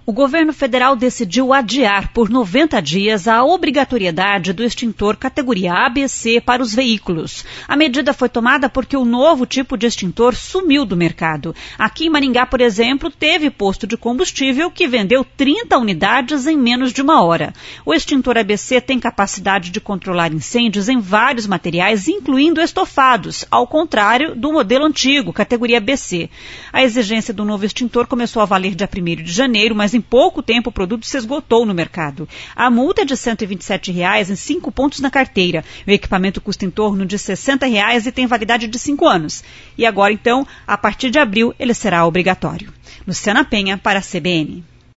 O governo federal decidiu adiar por 90 dias a obrigatoriedade do extintor categoria ABC para os veículos. A medida foi tomada porque o novo tipo de extintor sumiu do mercado. Aqui em Maringá, por exemplo, teve posto de combustível que vendeu 30 unidades em menos de uma hora. O extintor ABC tem capacidade de controlar incêndios em vários materiais, incluindo estofados, ao contrário do modelo antigo, categoria BC. A exigência do novo extintor começou a valer dia 1º de janeiro, mas em pouco tempo o produto se esgotou no mercado. A multa é de R$ 127 em 5 pontos na carteira. O equipamento custa em torno de R$ 60 e tem validade de 5 anos. E agora, então, a partir de abril, ele será obrigatório. Luciana Penha, para a CBN.